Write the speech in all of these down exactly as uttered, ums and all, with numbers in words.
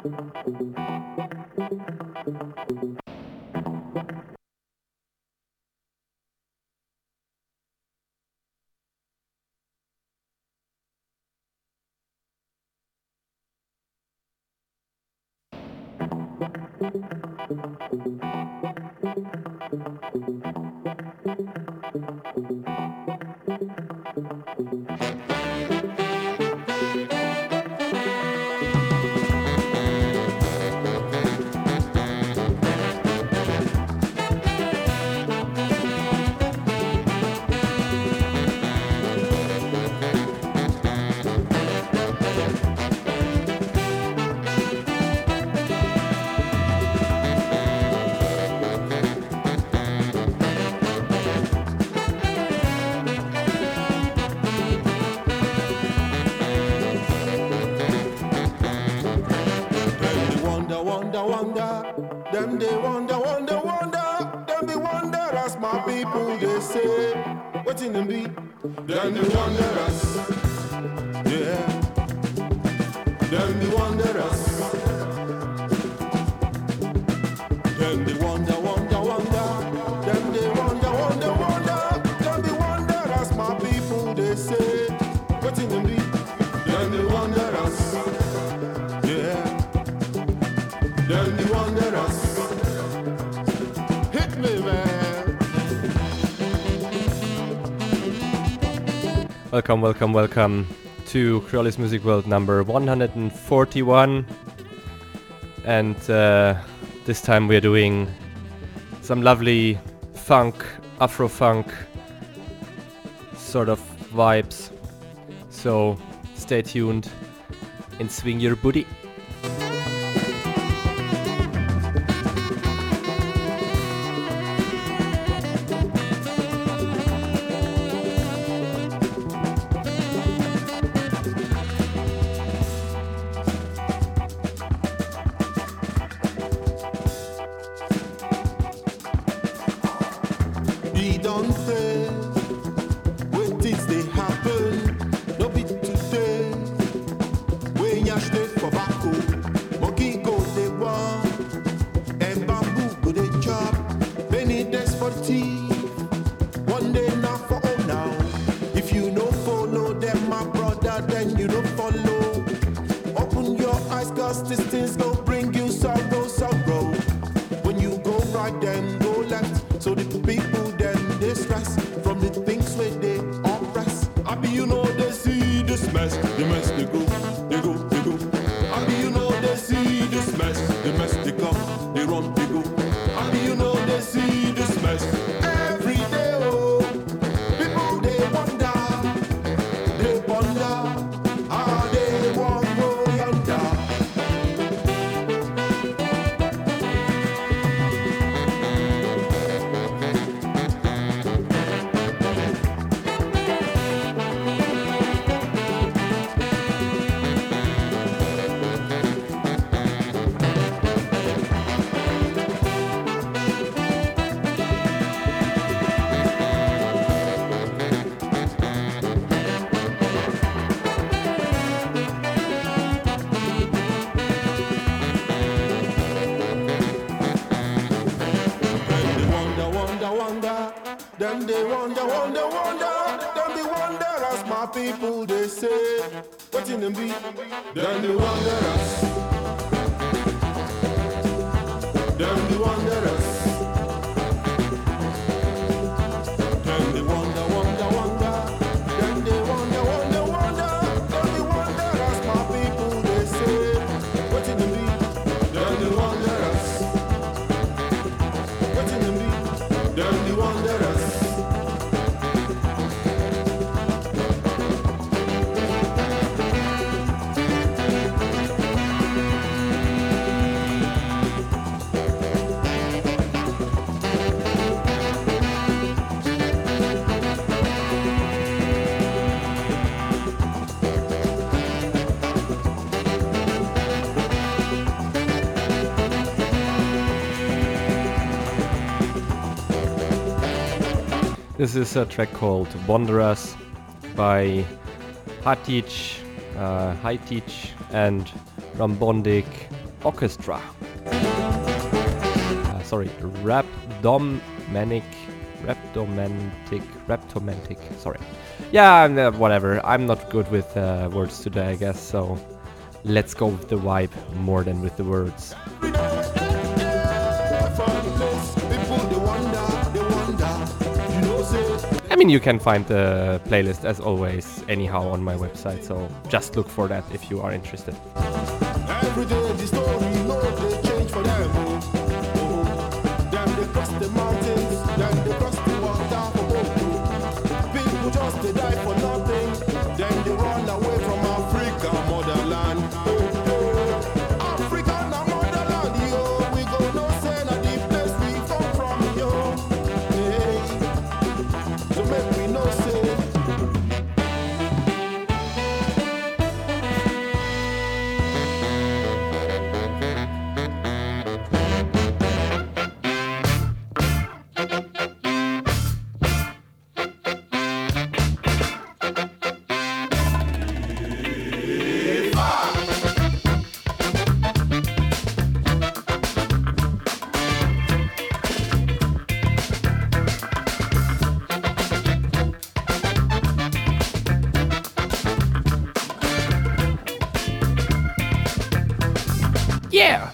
Wonder, wonder, them they wonder, wonder, wonder, them they wonder as my people they say, what in them be? Them they wonder us, yeah. Them they wonder us, them they wonder, wonder, wonder, them they wonder, wonder, wonder, them they wonder as my people they say, what in them be? Them they wonder us, yeah. Then you wonder us. Hit me, man. Welcome, welcome, welcome to Creolis Music World number one hundred forty-one. And uh, this time we're doing some lovely funk, Afro-funk sort of vibes. So stay tuned and swing your booty. Them they wonder, wonder, wonder, them they wonder as my people they say, what in them be? Them they wonder us. Them they wonder us. Them they wonder, wonder, wonder, them they wonder, wonder, wonder, them they wonder as my people they say, what in them be? Them they wonder us. What in them be? Them they wonder us. This is a track called Wanderers by Hatich, uh, Haitich and Rambondik Orchestra. Uh, sorry, Rapdomanic, Rapdomantic, Raptomantic. Sorry. Yeah, uh, whatever. I'm not good with uh, words today, I guess. So let's go with the vibe more than with the words. I mean, you can find the playlist as always anyhow on my website, so just look for that if you are interested. Every day the story, no, they change for them. Oh, oh. Then they cross the mountains, then they cross the water for both. People just they die for nothing, then they run away from Africa, motherland. Oh, oh. Africa, na motherland, yo. We go no say na the place we come from, yo. Hey, so make we no say. Yeah!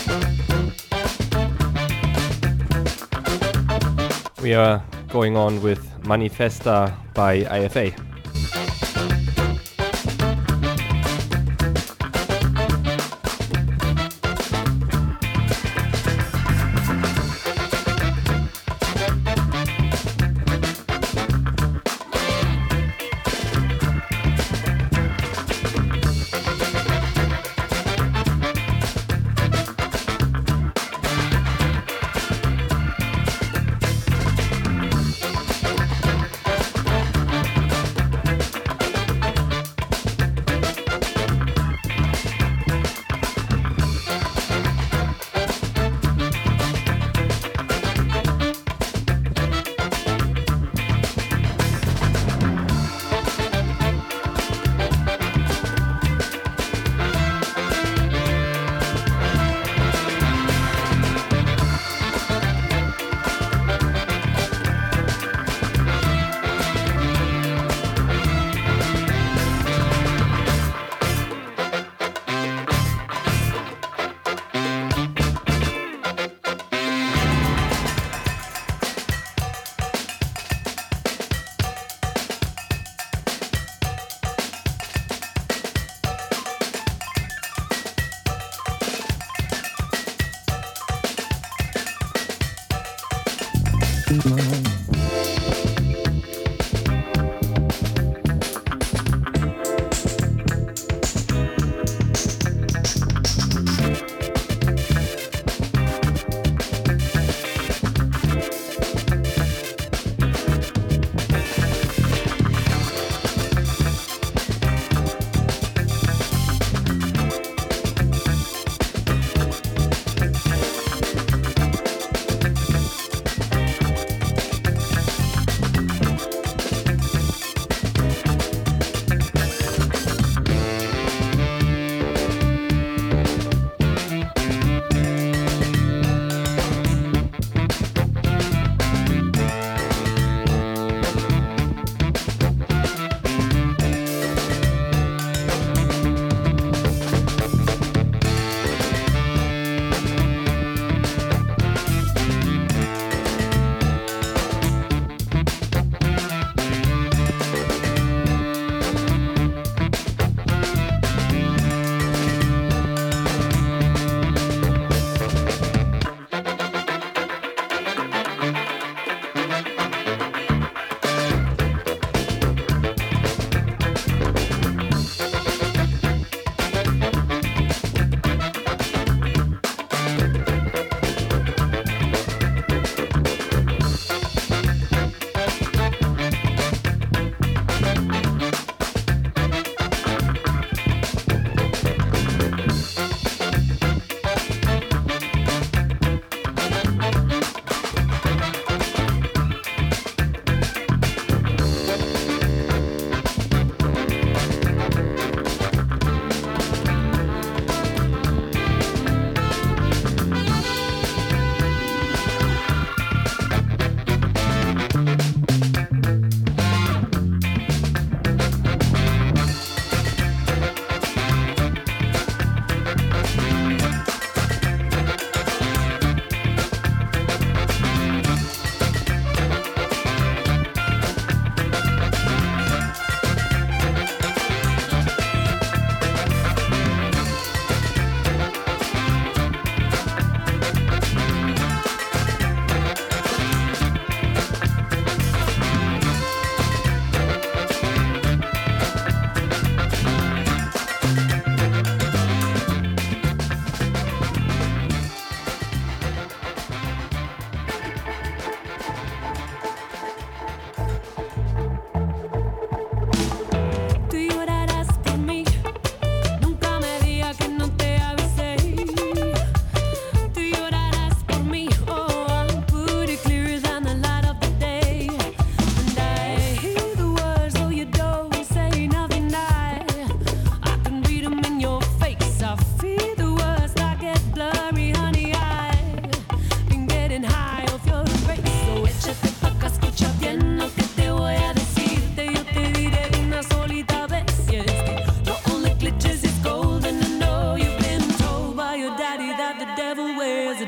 We are going on with Manifesta by I F A.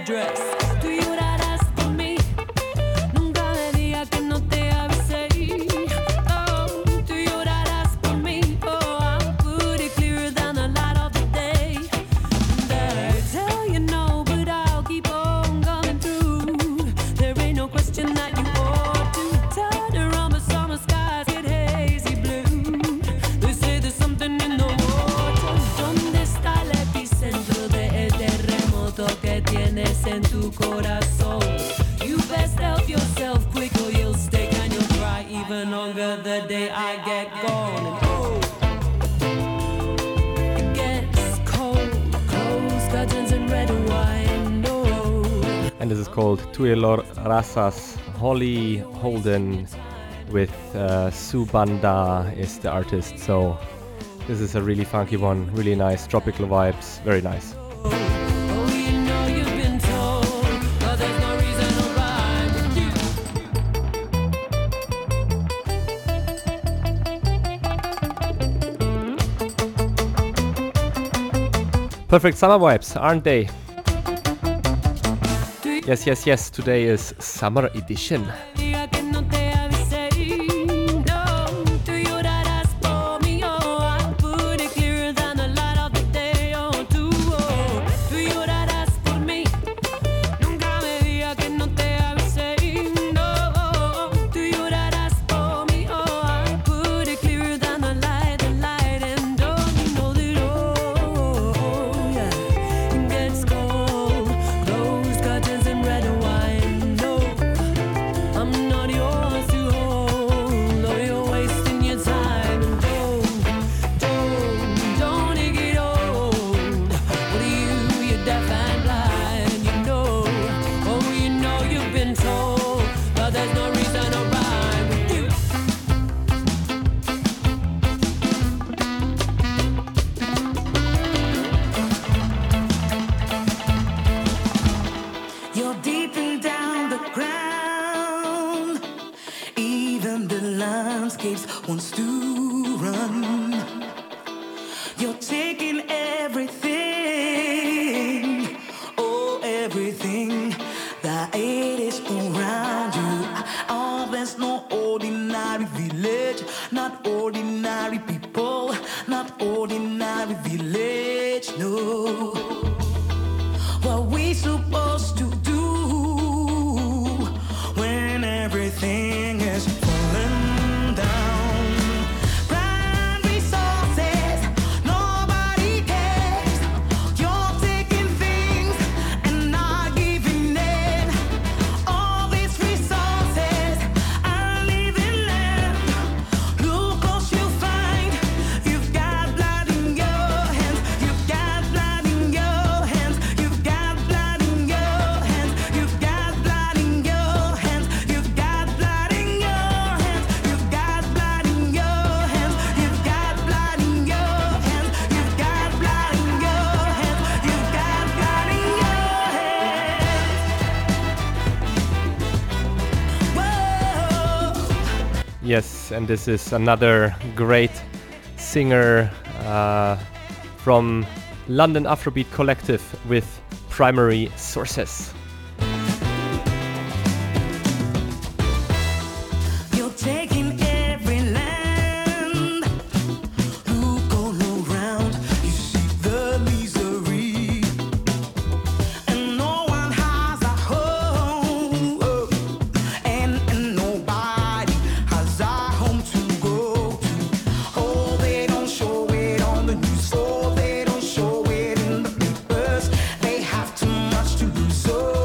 dress. Tú llorarás por mí, nunca me digas que no te avisé. Oh, tú llorarás por mí, oh, I'll put it clearer than the light of the day. And I tell you no, but I'll keep on coming through. There ain't no question that you ought to turn around, but summer skies get hazy blue. They say there's something in the water. ¿Dónde está el epicentro del terremoto que tienes en tu corazón? You best help yourself quick or you'll stick and you'll cry even longer the day I get gone. And oh, it gets cold, close curtains and red wine, no. And this is called Tuelor Rasas. Holly Holden with uh, Subanda is the artist. So this is a really funky one, really nice, tropical vibes, very nice. Oh, you know you've been told, but there's no reason to rhyme with you. Perfect summer vibes, aren't they? Yes, yes, yes, today is summer edition. Diga que no te avisé, no, tú llorarás por mí, oh, I'll put it clearer than the light of the day, oh, tú, oh, tú llorarás por mí, nunca me diga que no te avisé, no, tú llorarás por mí, oh, I'll put it clearer than the light, the light, and don't you know that, oh, yeah, it gets cold, those curtains and red wine, no, I'm not yours to hold, or you're wasting your time, and don't, don't, don't it get old, what are you, you're deaf and blind, you know, oh, you know you've been told, but there's no reason to rhyme with you. You're deep and down the ground. Even the landscapes wants to run. You're taking everything, oh everything that it is around you. Oh, there's no ordinary village, not ordinary people, not ordinary village, no. What we supposed to do when everything is falling down? Prime resources, nobody cares. You're taking things and not giving in. All these resources are leaving them. Look what you find. You've got blood in your hands. You've got blood in your hands. You've got blood in your hands. You've got blood in your hands. You've got blood in your hands. You've got blood in your hands. You've got blood in your hands. You've got blood in your hands. You've got blood in your hands. Whoa. Yes, and this is another great singer uh, from London Afrobeat Collective with Primary Sources. You're taking every land. Look all around, you see the misery, and no one has a home, and, and nobody has a home to go to. Oh, they don't show it on the news, oh, they don't show it in the papers. They have too much to lose. Oh,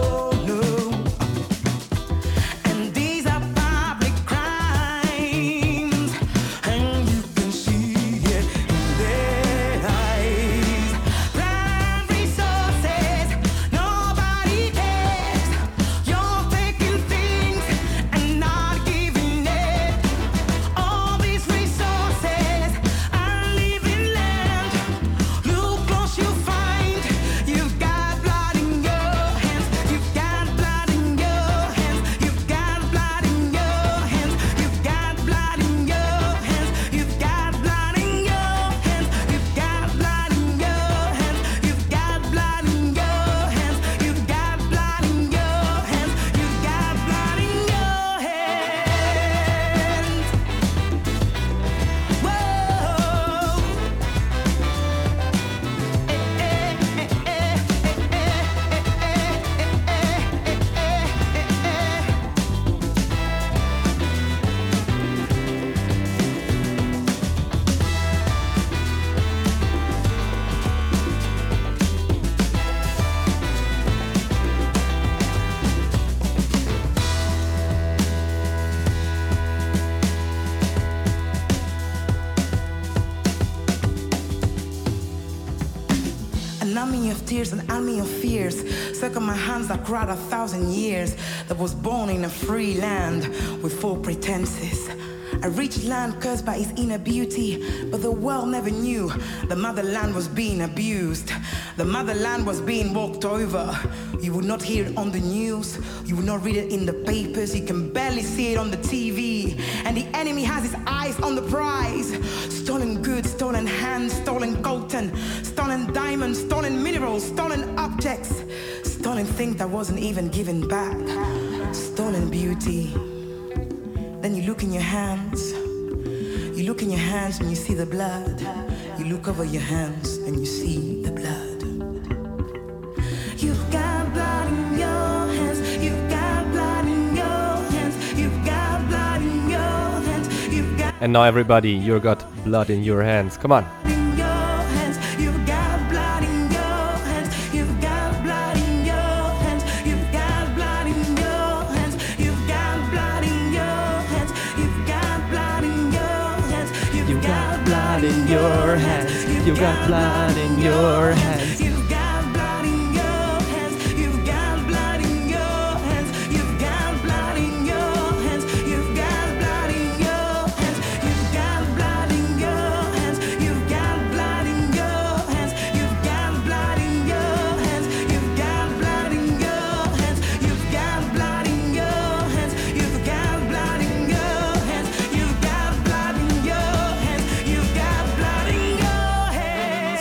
of tears, an army of fears. Circle my hands that cried a thousand years. That was born in a free land with full pretenses. A rich land cursed by its inner beauty, but the world never knew the motherland was being abused. The motherland was being walked over. You would not hear it on the news, you would not read it in the papers, you can barely see it on the T V. And the enemy has his eyes on the prize. Stolen goods, stolen hands, stolen coltan, stolen diamonds, stolen minerals, stolen objects, stolen things that wasn't even given back. Stolen beauty. Then you look in your hands. You look in your hands and you see the blood. You look over your hands and you see the blood. You've got blood in your hands. You've got blood in your hands. You've got blood in your hands. You've got And now everybody, you got blood in your hands. Come on. in your hands. You've got blood in your hands. You've got blood in your hands. You've got blood in your hands. You've got blood in your hands. You've got blood in your hands. You've got blood in your hands. You got blood in your hands. You've got blood in your hands. You've got blood in your hands. You've got blood in your hands. You've got blood in your hands. You've got blood in your hands. You've got blood in your hands. You've got blood in your hands. You've got blood in your hands. You've got blood in your hands. You've got blood in your hands. You've got blood in your hands. You've got blood in your hands.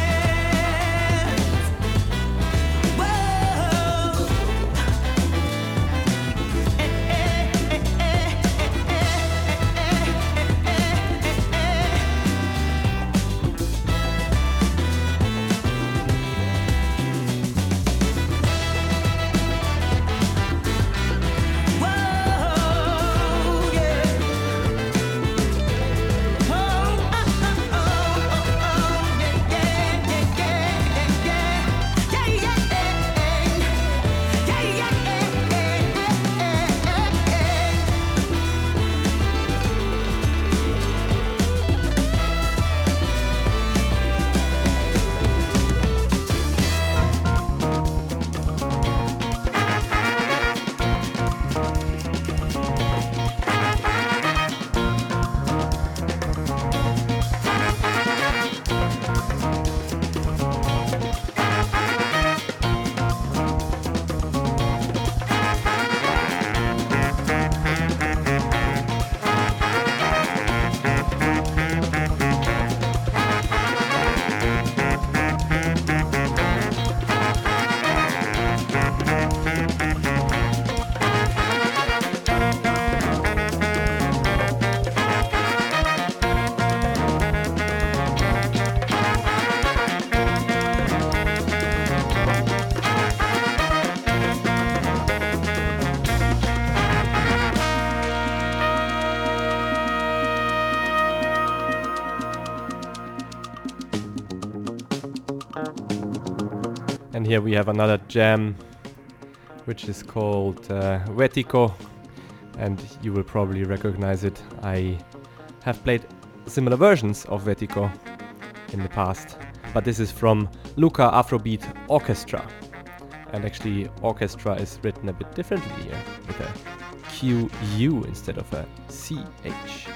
Whoa. Eh, eh, eh, eh, Whoa, yeah. Oh, oh, oh, oh, oh, yeah, yeah, yeah, yeah, yeah, yeah, yeah, yeah, yeah, And here we have another jam, which is called uh, Vertigo, and you will probably recognize it. I have played similar versions of Vertigo in the past, but this is from Luca Afrobeat Orchestra. And actually, orchestra is written a bit differently here, with a Q U instead of a C H.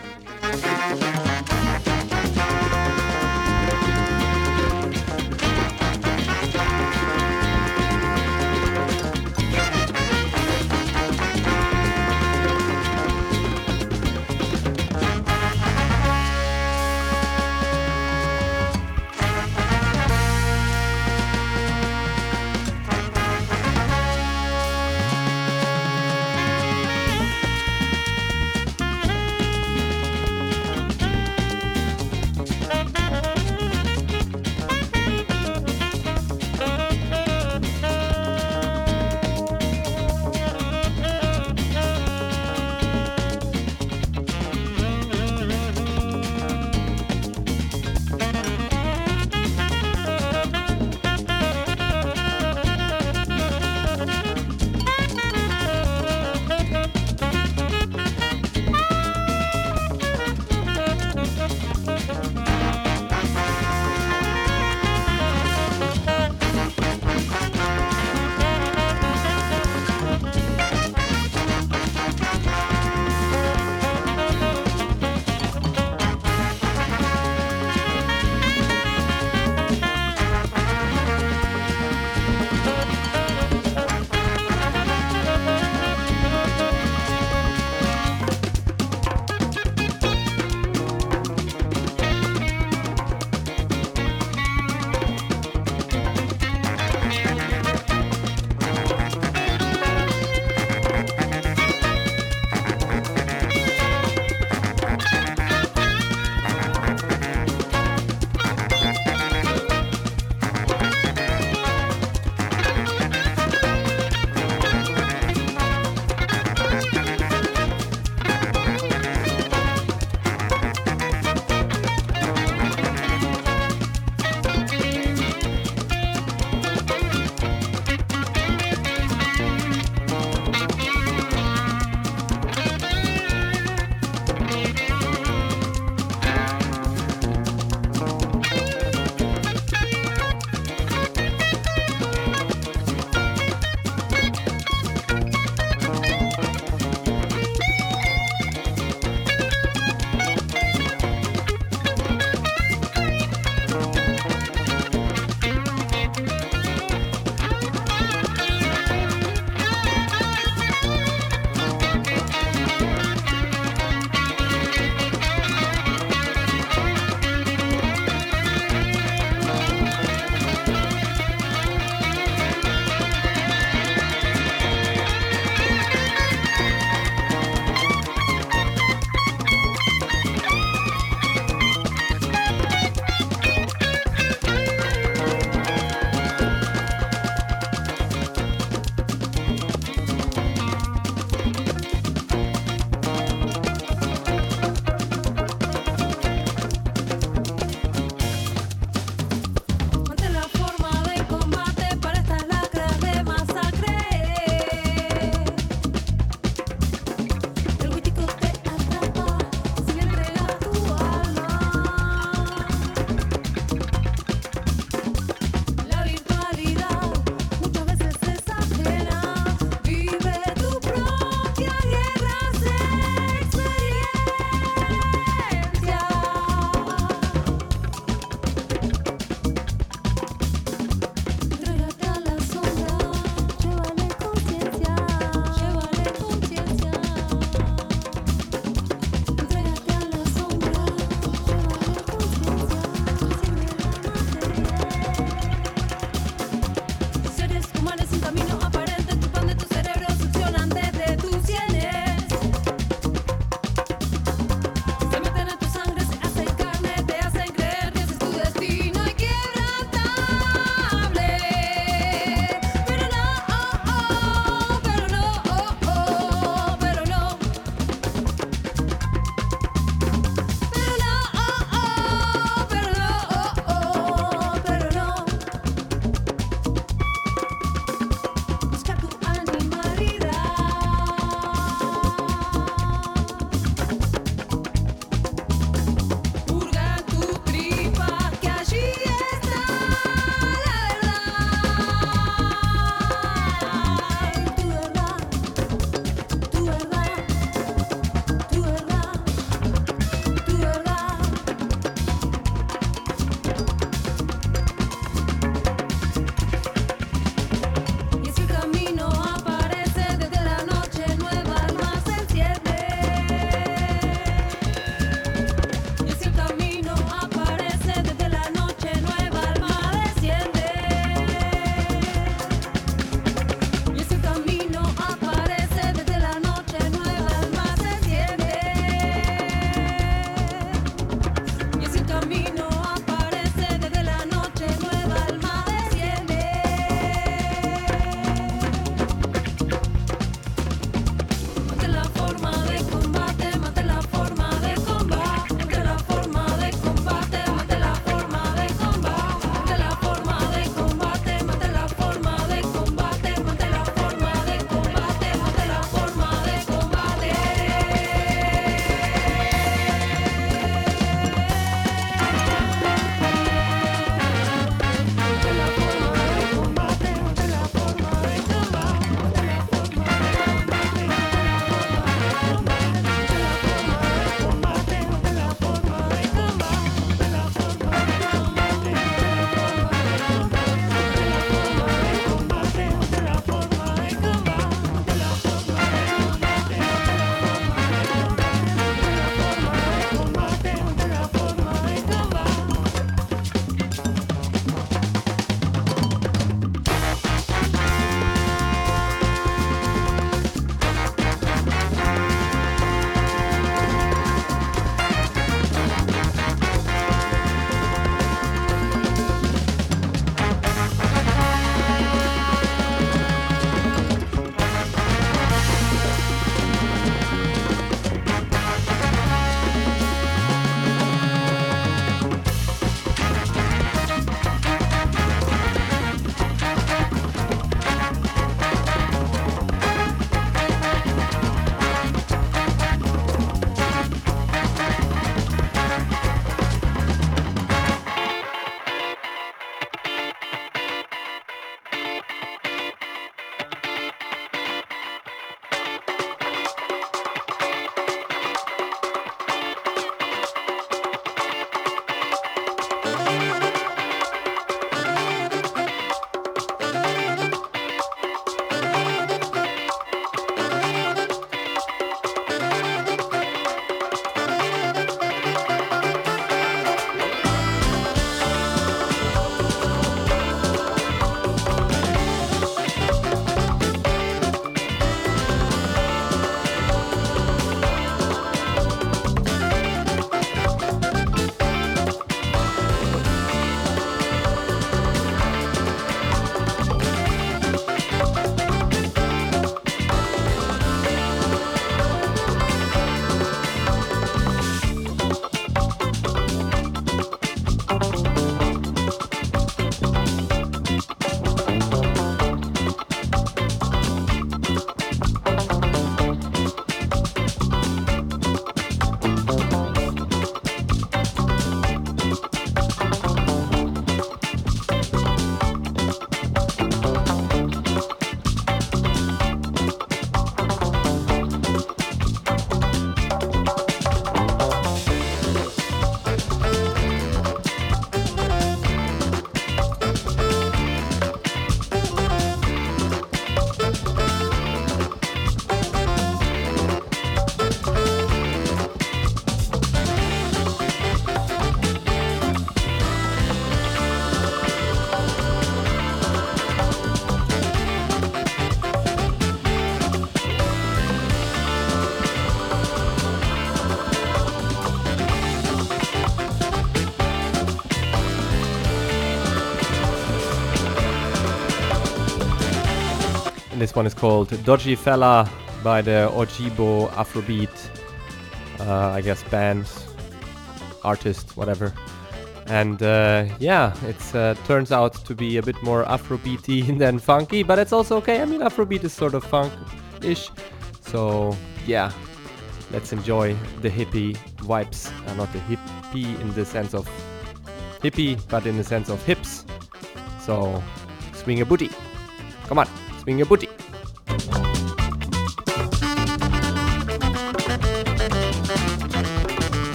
this one is called Dodgy Fella by the Ojibo Afrobeat, uh, I guess, band, artist, whatever. And uh, yeah, it uh, turns out to be a bit more Afrobeaty than funky, but it's also okay. I mean, Afrobeat is sort of funk-ish. So yeah, let's enjoy the hippie vibes. Uh, not the hippie in the sense of hippie, but in the sense of hips. So swing your booty. Come on, swing your booty.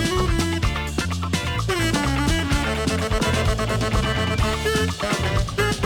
Thank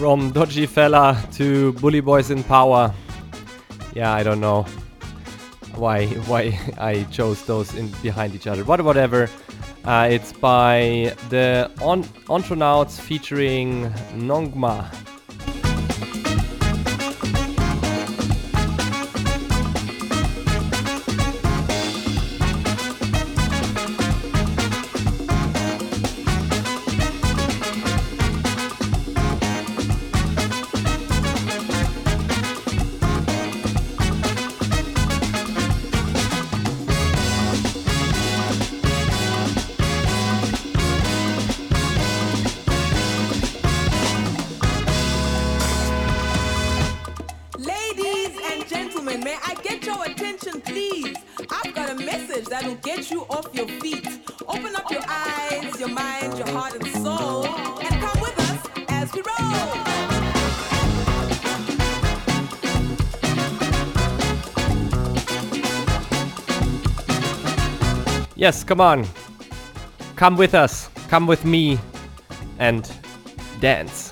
From Dodgy Fella to Bully Boys in Power. Yeah, I don't know why why I chose those in behind each other, but whatever. Uh, it's by the On- Ontronauts featuring Nongma. Ladies and gentlemen, may I get your attention, please? I've got a message that will get you off your feet. Open up your eyes, your mind, your heart, and soul, and come with us as we roll. Yes, come on. Come with us. Come with me and dance.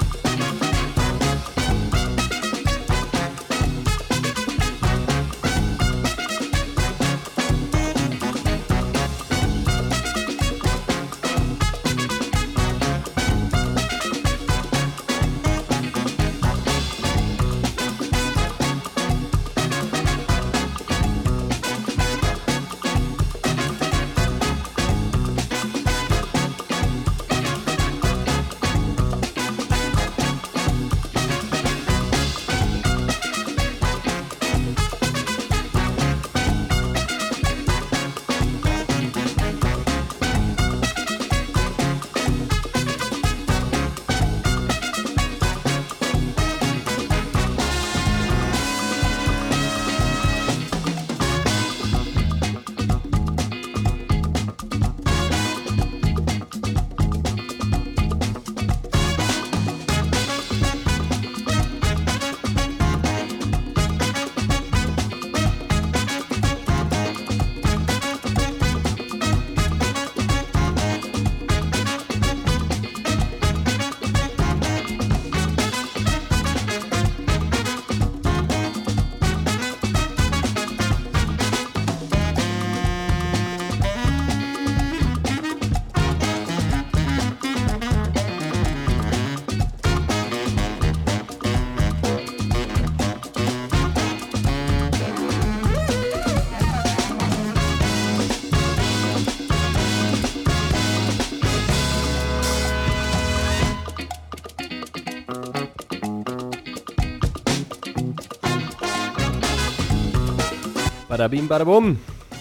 Bada bim, bada boom.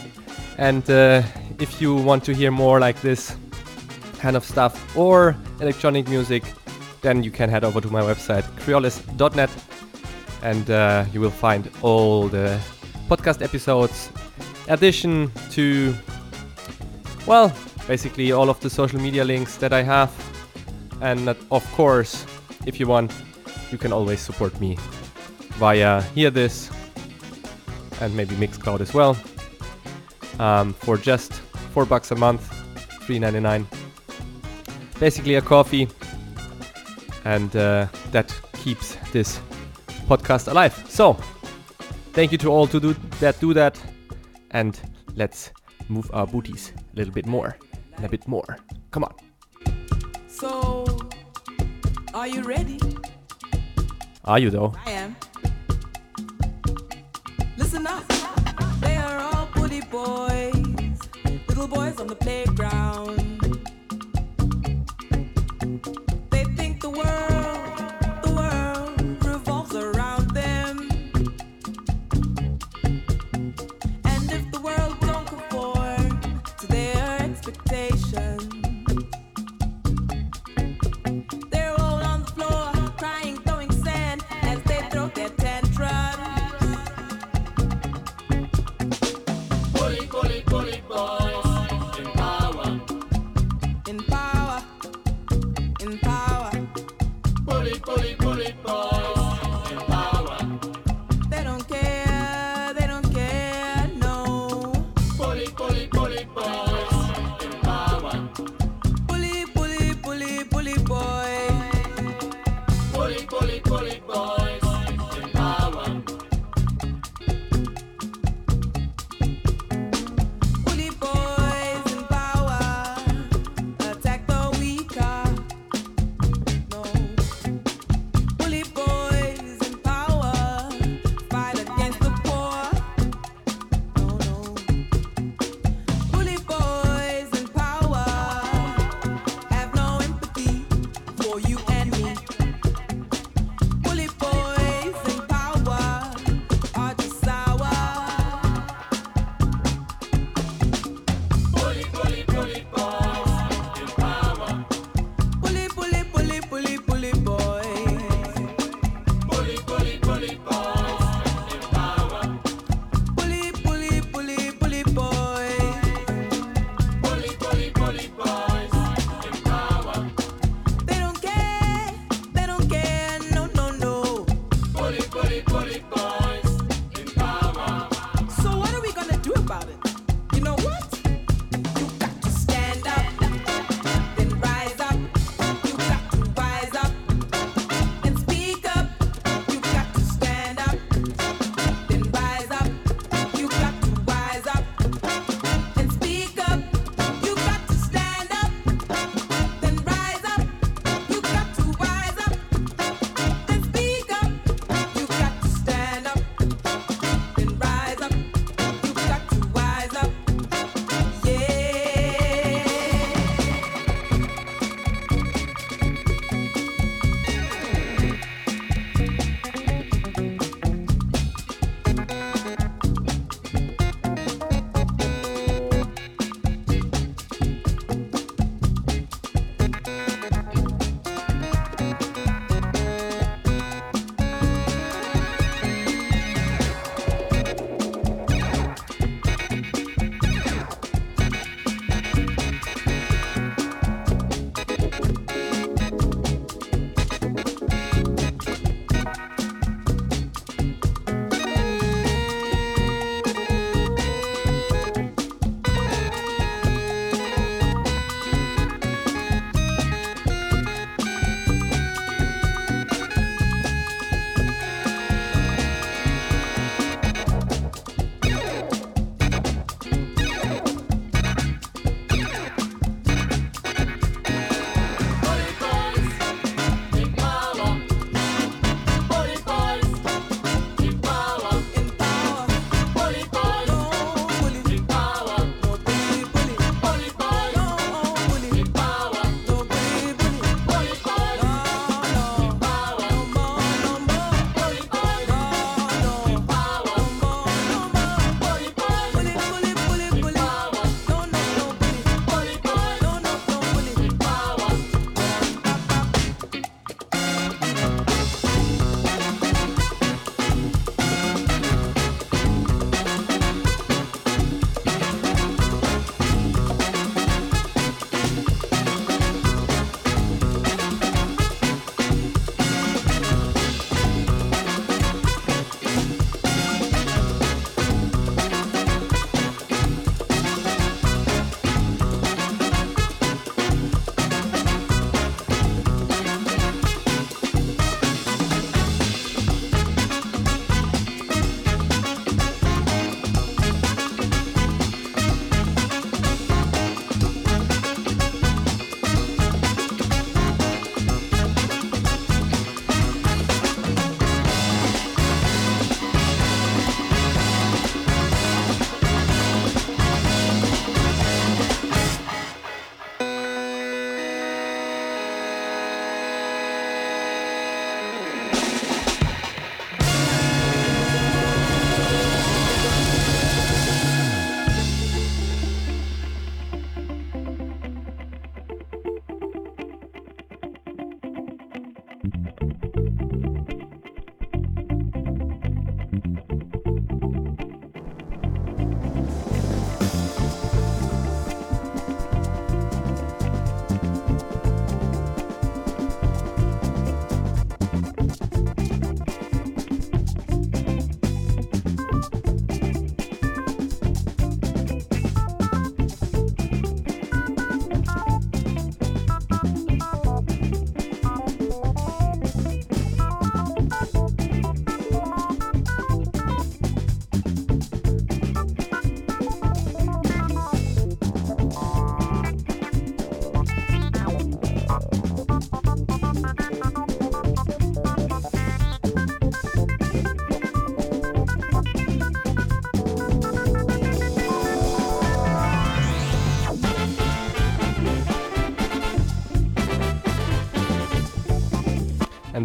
And uh, if you want to hear more like this kind of stuff or electronic music, then you can head over to my website, creolis dot net, and uh, you will find all the podcast episodes, addition to, well, basically all of the social media links that I have. And uh, of course, if you want, you can always support me via Hear This and maybe Mixcloud as well, um, for just four bucks a month, three ninety-nine. Basically a coffee, and uh, that keeps this podcast alive. So, thank you to all to do that, do that, and let's move our booties a little bit more and a bit more. Come on. So, are you ready? Are you though? I am. Listen up. They are all bully boys, little boys on the playground. They think the world, the world revolves around them. And if the world don't conform to their expectations, they're all on the floor, crying, throwing sand as they throw their tantrums. Bully, bully, bully boys in power.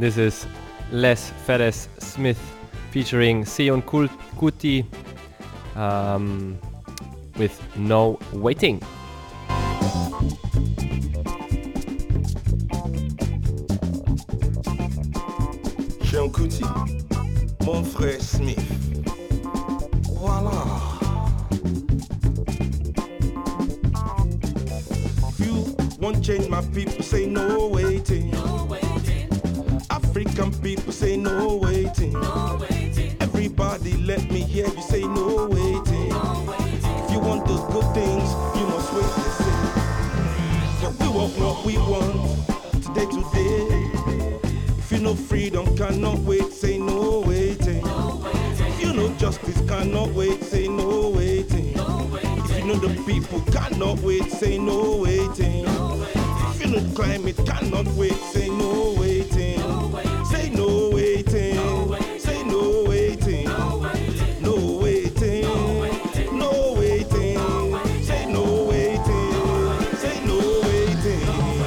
and this is Les Ferres Smith featuring Sion Kul- Kuti um, with No Waiting. Sion Kuti, mon frère Smith. Voilà. You won't change my people, say no waiting. No waiting, African people say no waiting. no waiting, Everybody let me hear you say no waiting. no waiting. If you want the good things, you must wait to see. But we want what we want today, today. If you know freedom cannot wait, say no waiting. If you know justice cannot wait, say no waiting. If you know the people cannot wait, say no waiting. If you know climate cannot wait, say no waiting. Say no waiting. Say no waiting. No waiting. No waiting. Say no waiting. Say no waiting.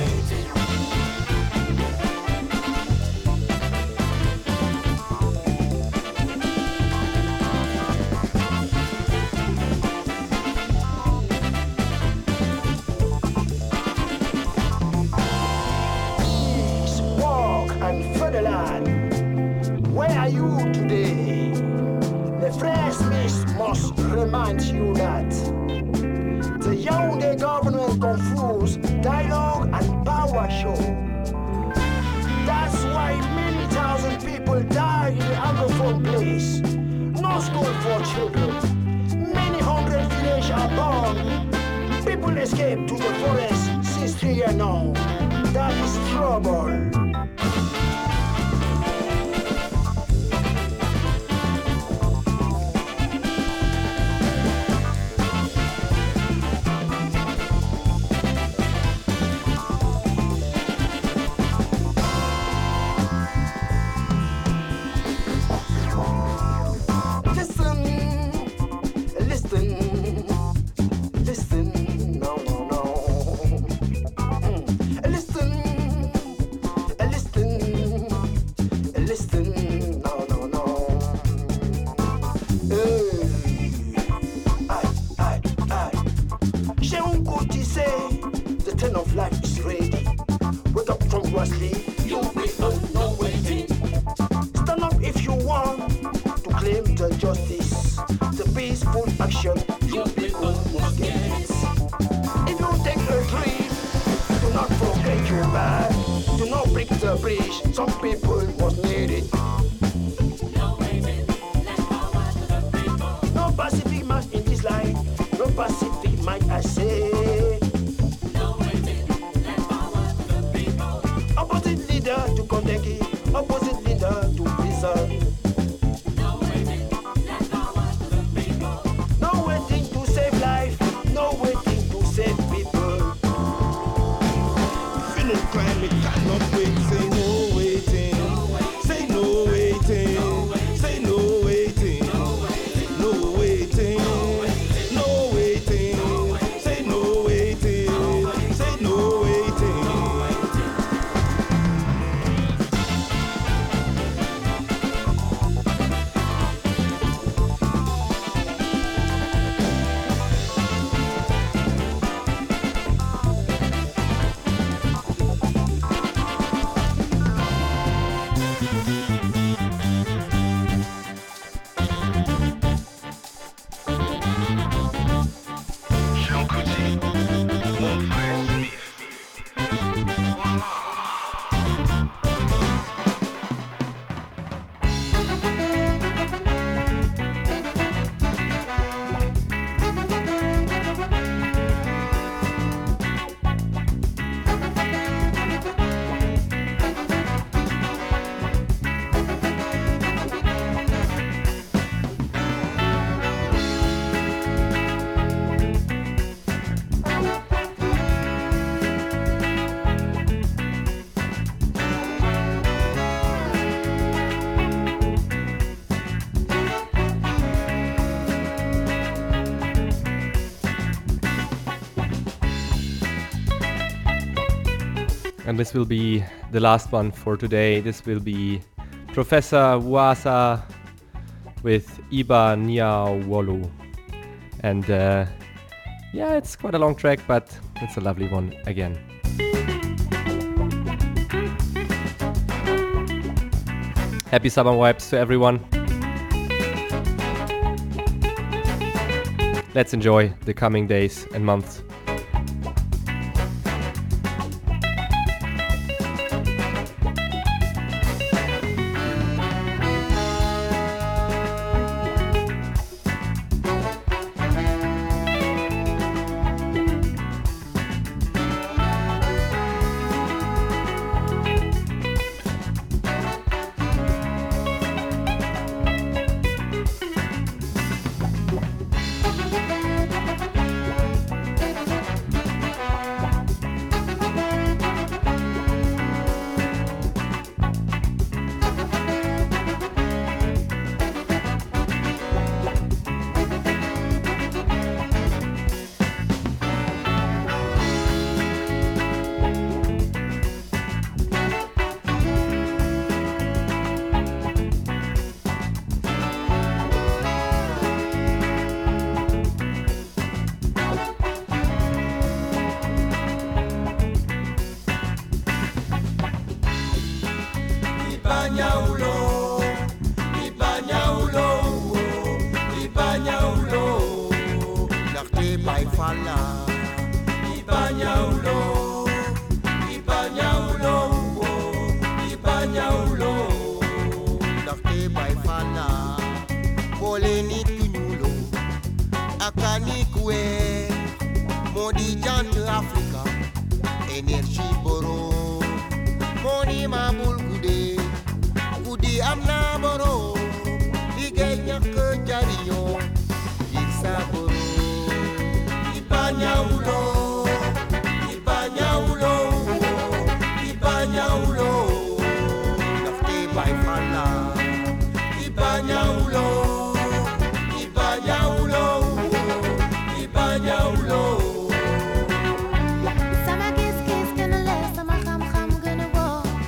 Walk and furtherland. Where are you today? The fresh mist must remind you that the Yaoundé government confused dialogue and power show. That's why many thousand people die in the Anglophone place. No school for children. Many hundred villages are gone. People escape to the forest since three years now. That is trouble. Listen, listen, listen, no, no, no. Mm. Listen, listen, listen, no, no, no. Hey, aye, aye, aye. Seun Kuti say the turn of life is ready. Wake up from your sleep. You be on no waiting, Stand up if you want to claim the justice, the peaceful action you be on against. If you take a dream, do not forget your back. Do not break the bridge. Some people must need it. no waiting. Let power to the people, No Pacific man in this life. No Pacific man, I say. no waiting. Let power to the people, Opposite leader to Kondeki. Opposite leader to prison. no waiting. Let power to the people, No waiting to save life. No waiting to save people. If you know climate cannot wait, say no waiting. Say no waiting. Say no waiting. No waiting. No waiting. Say And this will be the last one for today. This will be Professor Wasa with Iba Niawolu. And uh, yeah, it's quite a long track, but it's a lovely one again. Happy summer vibes to everyone. Let's enjoy the coming days and months.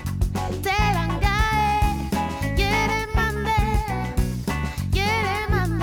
Yere mande, yere mande.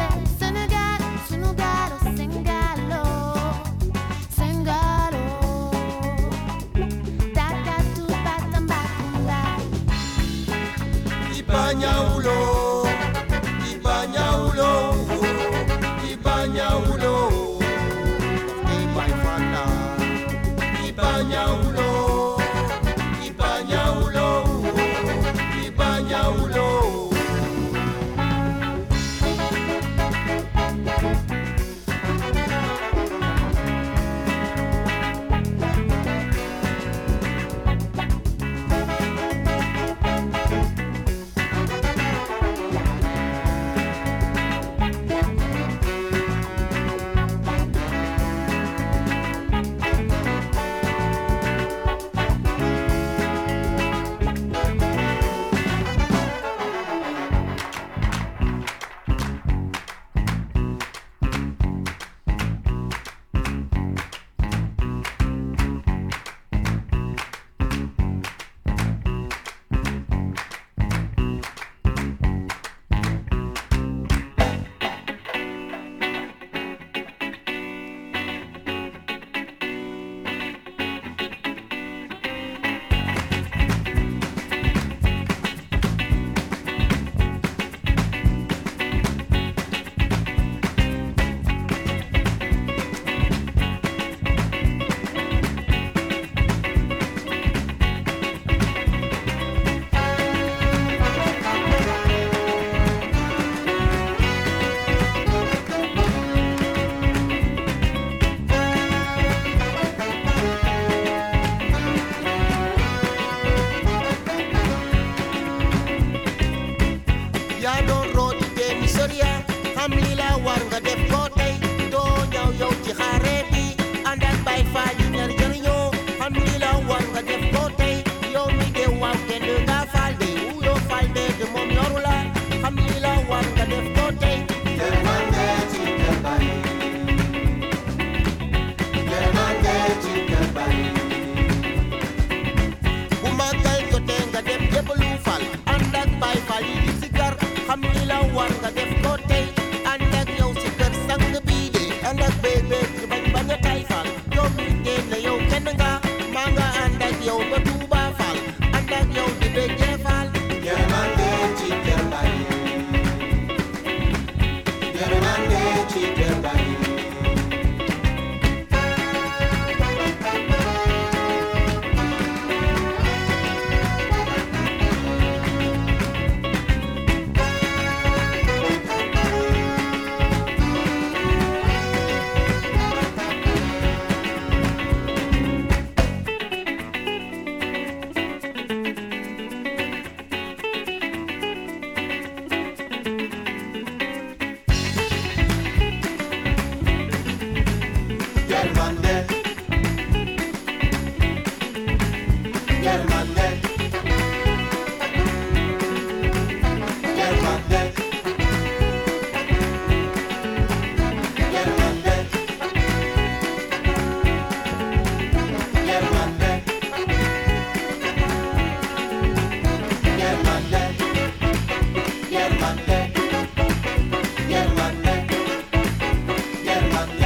Germande Chikerbani. Germande, Germande, Germande, Germande, Germande, Germande, Germande, Germande, Germande.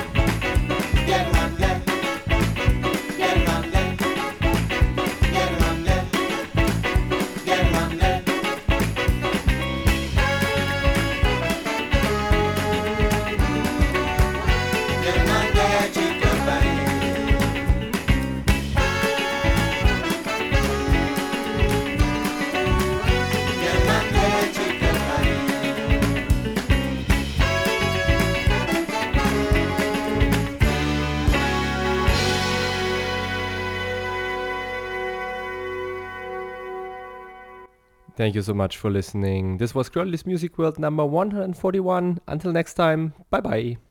Thank you so much for listening. This was Girlies Music World number one hundred forty-one. Until next time, bye bye.